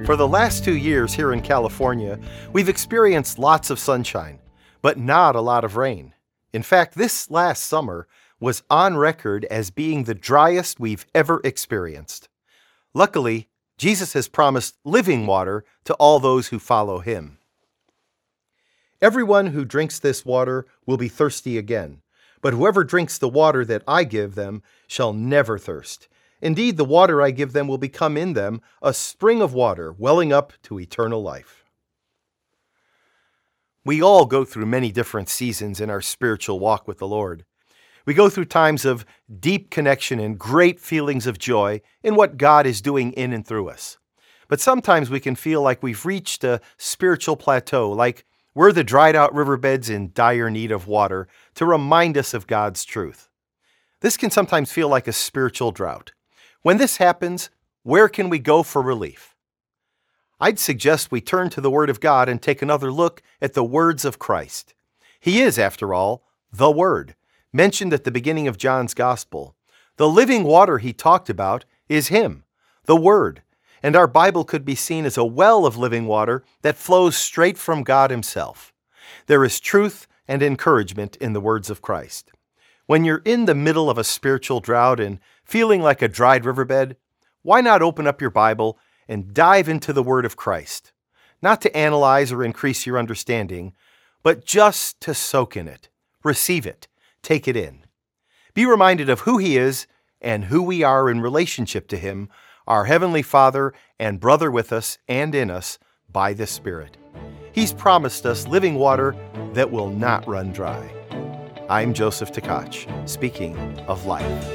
For the last 2 years here in California, we've experienced lots of sunshine, but not a lot of rain. In fact, this last summer was on record as being the driest we've ever experienced. Luckily, Jesus has promised living water to all those who follow him. Everyone who drinks this water will be thirsty again, but whoever drinks the water that I give them shall never thirst. Indeed, the water I give them will become in them a spring of water welling up to eternal life. We all go through many different seasons in our spiritual walk with the Lord. We go through times of deep connection and great feelings of joy in what God is doing in and through us. But sometimes we can feel like we've reached a spiritual plateau, like we're the dried out riverbeds in dire need of water to remind us of God's truth. This can sometimes feel like a spiritual drought. When this happens, where can we go for relief? I'd suggest we turn to the Word of God and take another look at the words of Christ. He is, after all, the Word, mentioned at the beginning of John's Gospel. The living water he talked about is Him, the Word, and our Bible could be seen as a well of living water that flows straight from God Himself. There is truth and encouragement in the words of Christ. When you're in the middle of a spiritual drought and feeling like a dried riverbed, why not open up your Bible and dive into the Word of Christ? Not to analyze or increase your understanding, but just to soak in it, receive it, take it in. Be reminded of who He is and who we are in relationship to Him, our Heavenly Father and brother with us and in us by the Spirit. He's promised us living water that will not run dry. I'm Joseph Tkach, speaking of life.